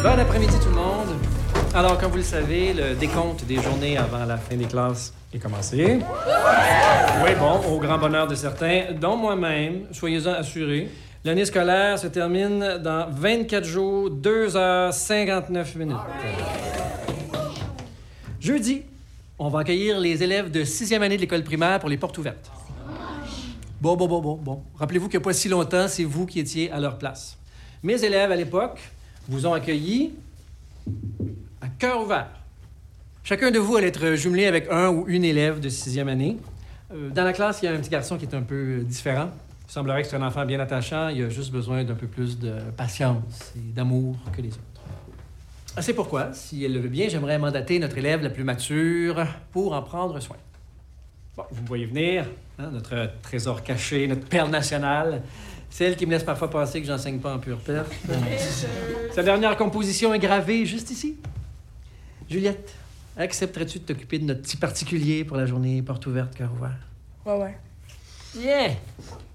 Bon après-midi tout le monde. Alors, comme vous le savez, le décompte des journées avant la fin des classes est commencé. Oui, bon, au grand bonheur de certains, dont moi-même, soyez-en assurés. L'année scolaire se termine dans 24 jours, 2 heures, 59 minutes. Jeudi, on va accueillir les élèves de 6e année de l'école primaire pour les portes ouvertes. Bon. Rappelez-vous qu'il n'y a pas si longtemps, c'est vous qui étiez à leur place. Mes élèves, à l'époque, vous ont accueillis à cœur ouvert. Chacun de vous allait être jumelé avec un ou une élève de 6e année. Dans la classe, il y a un petit garçon qui est un peu différent. Il semblerait que c'est un enfant bien attachant. Il a juste besoin d'un peu plus de patience et d'amour que les autres. C'est pourquoi, si elle le veut bien, j'aimerais mandater notre élève la plus mature pour en prendre soin. Bon, vous me voyez venir, hein, notre trésor caché, notre perle nationale, celle qui me laisse parfois penser que j'enseigne pas en pure perte. Sa dernière composition est gravée juste ici. Juliette, accepterais-tu de t'occuper de notre petit particulier pour la journée porte ouverte, cœur ouvert? Ouais. Yeah!